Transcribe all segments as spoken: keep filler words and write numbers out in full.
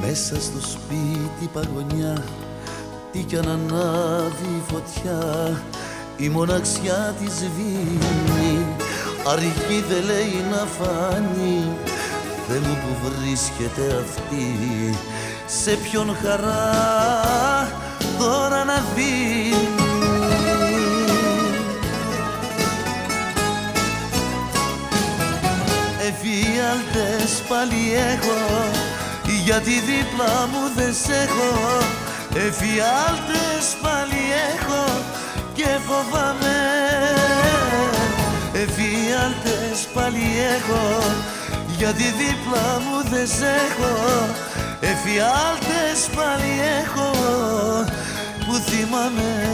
Μέσα στο σπίτι παγωνιά, τι κι αν ανάβει φωτιά, η μοναξιά τη σβήνει, αργεί δε λέει να φάνει. Θεέ μου που βρίσκεται αυτή, σε ποιον χαρά τώρα να δίνει. Εφιάλτες πάλι έχω, γιατί δίπλα μου δεν σ' έχω. Εφιάλτες πάλι έχω και φοβάμαι. Εφιάλτες πάλι έχω, γιατί δίπλα μου δεν σ' έχω. Εφιάλτες πάλι έχω που θυμάμαι.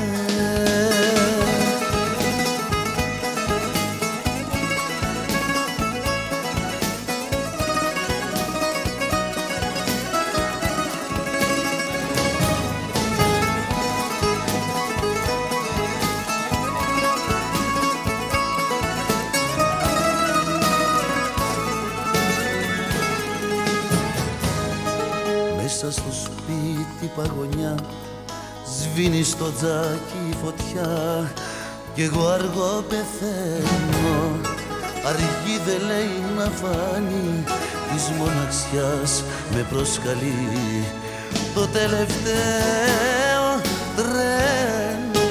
Μέσα στο σπίτι παγωνιά, σβήνει στο τζάκι η φωτιά κι εγώ αργό πεθαίνω. Αργεί δε λέει να φάνει, της μοναξιάς με προσκαλεί το τελευταίο τρένο.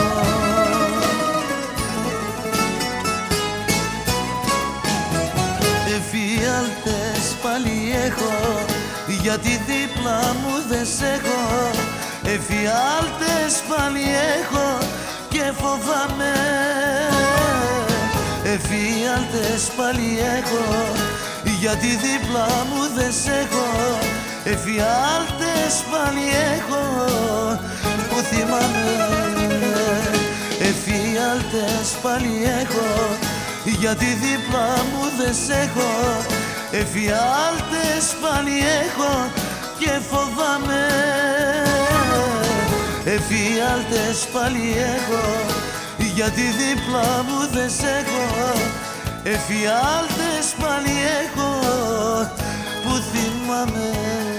Εφιάλτες πάλι έχω, γιατί δίπλα μου δεν σ' έχω. Εφιάλτες πάλι έχω και φοβάμαι. Εφιάλτες πάλι έχω, γιατί δίπλα μου δεν σ' έχω. Εφιάλτες πάλι έχω που θυμάμαι. Εφιάλτες πάλι έχω, γιατί δίπλα μου δεν σ' έχω. Εφιάλτες πάλι έχω και φοβάμαι. Εφιάλτες πάλι έχω, γιατί δίπλα μου δεν σ' έχω. Εφιάλτες πάλι έχω που θυμάμαι.